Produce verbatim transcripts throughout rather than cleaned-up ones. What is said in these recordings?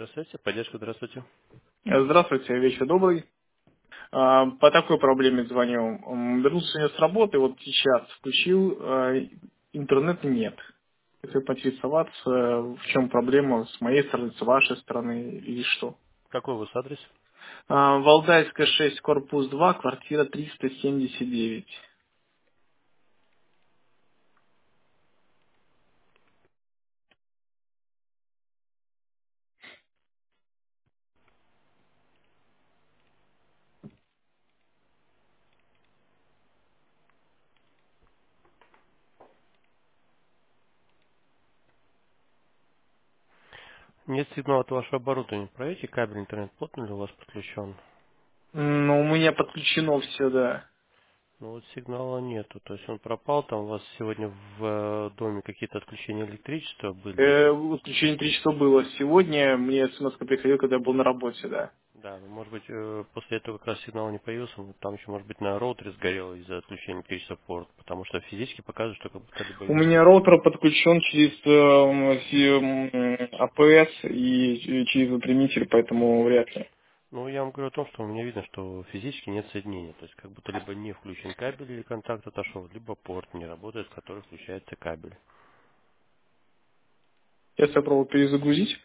Здравствуйте, поддержка, здравствуйте. Здравствуйте, вечер добрый. А, По такой проблеме звоню. М, Вернулся сегодня с работы, вот сейчас включил, а, интернета нет. Хотел поинтересоваться, в чем проблема с моей стороны, с вашей стороны или что. Какой у вас адрес? А, Валдайская шесть, корпус два, квартира триста семьдесят девять. Нет сигнала от вашего оборудования. Проверьте, кабель интернет плотно ли у вас подключен. Ну, у меня подключено все, да. Ну вот сигнала нету. То есть он пропал, там у вас сегодня в э, доме какие-то отключения электричества были. Э, Отключение три часа было сегодня, мне смс приходила, когда я был на работе, да. Да, ну, может быть, э, после этого как раз сигнал не появился, но там еще, может быть, на роутере сгорело из-за отключения электричества порт, потому что физически показывает, что как будто либо У есть. меня роутер подключен через эм, си- м, а пэ эс и через выпрямитель, поэтому вряд ли. Ну, я вам говорю о том, что у меня видно, что физически нет соединения. То есть как будто либо не включен кабель или контакт отошел, либо порт не работает, в который включается кабель. Сейчас я пробую перезагрузить.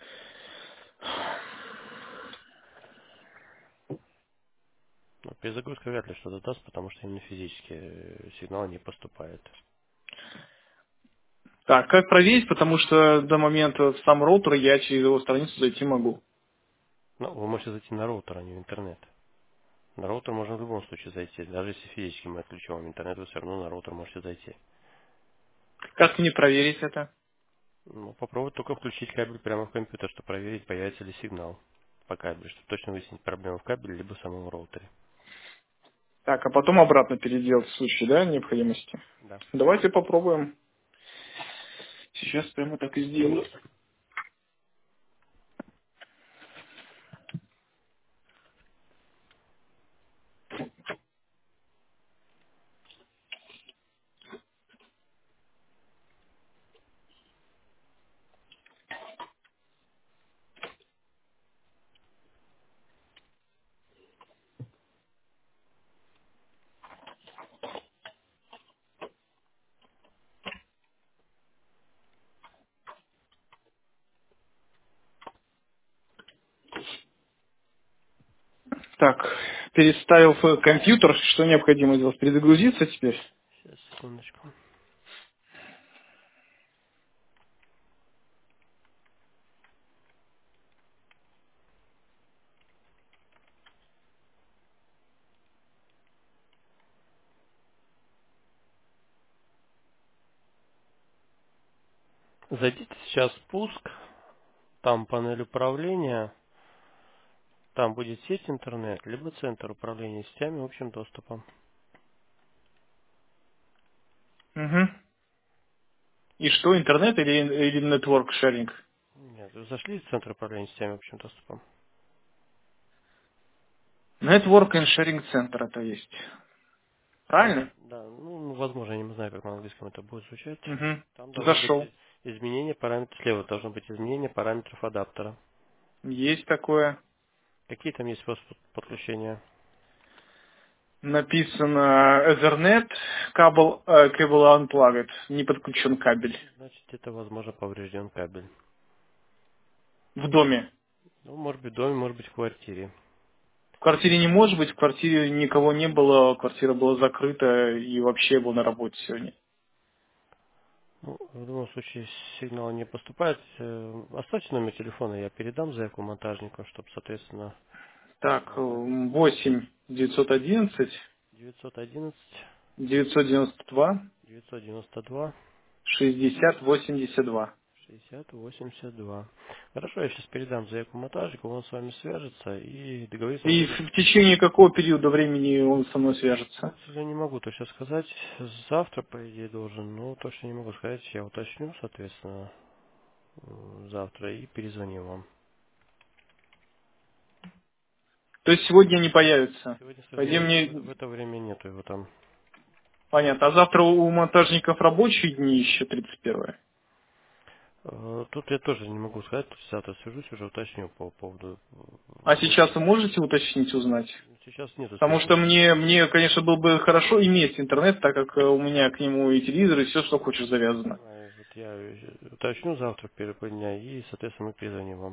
Но перезагрузка вряд ли что-то даст, потому что именно физически э, сигнал не поступает. Так, как проверить, потому что до момента в сам роутер я через его страницу зайти могу. Ну, вы можете зайти на роутер, а не в интернет. На роутер можно в любом случае зайти. Даже если физически мы отключим вам интернет, вы все равно на роутер можете зайти. Как мне проверить это? Ну, попробуйте только включить кабель прямо в компьютер, чтобы проверить, появится ли сигнал по кабелю, чтобы точно выяснить проблему в кабеле, либо в самом роутере. Так, а потом обратно переделать в случае, да, необходимости. Да. Давайте попробуем. Сейчас прямо так и сделаю. Так, переставил в компьютер. Что необходимо сделать? Перезагрузиться теперь? Сейчас, секундочку. Зайдите сейчас в пуск, там панель управления, там будет сеть интернет, либо центр управления сетями общим доступом. Угу. И что, интернет или, или network sharing? Нет, вы зашли в центр управления сетями общим доступом? Network and sharing центр это есть. Там, Правильно? да, ну, ну, возможно, я не знаю, как на английском это будет звучать. Там Угу. должно быть Зашел. изменение параметров, слева должно быть изменение параметров адаптера. Есть такое. Какие там есть способы подключения? Написано Ethernet, кабель, э, cable unplugged, не подключен кабель. Значит, это, возможно, поврежден кабель. В доме. Ну, может быть, в доме, может быть, в квартире. В квартире не может быть, в квартире никого не было, квартира была закрыта и вообще был на работе сегодня. Ну, в любом случае, сигнал не поступает. Э, Оставьте номер телефона, я передам заявку монтажнику, чтобы, соответственно, Так, вам за- восемь девятьсот одиннадцать девятьсот одиннадцать девятьсот девяносто два девятьсот девяносто два шестьдесят восемьдесят два. шестьдесят восемьдесят два. Хорошо, я сейчас передам заявку монтажнику, он с вами свяжется и договорится о И время. в в течение какого периода времени он со мной Ну, свяжется? к сожалению, не могу точно сказать. Завтра, по идее, должен, но точно не могу сказать. Я уточню, соответственно, м, завтра и перезвоню вам. То есть сегодня не появится. Сегодня, к По идее сожалению, в, мне в это время нету его там. понятно. А завтра у монтажников рабочие дни еще тридцать первое. Э, Тут я тоже не могу сказать, тут завтра свяжусь, уже уточню по поводу... э, А вот. сейчас вы можете уточнить, узнать? Сейчас нету Потому что связи. мне, мне, конечно, было бы хорошо иметь интернет, так как э, у меня к нему и телевизор, и все, что хочешь, завязано. Понимаю, вот я э, уточню завтра в первый дня и, соответственно, мы перезвоним вам.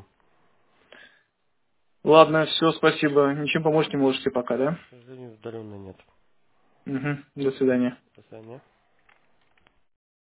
Ладно, все, спасибо. Ничем помочь не можете пока, да? К сожалению, удаленно нет. Угу. До свидания. До свидания.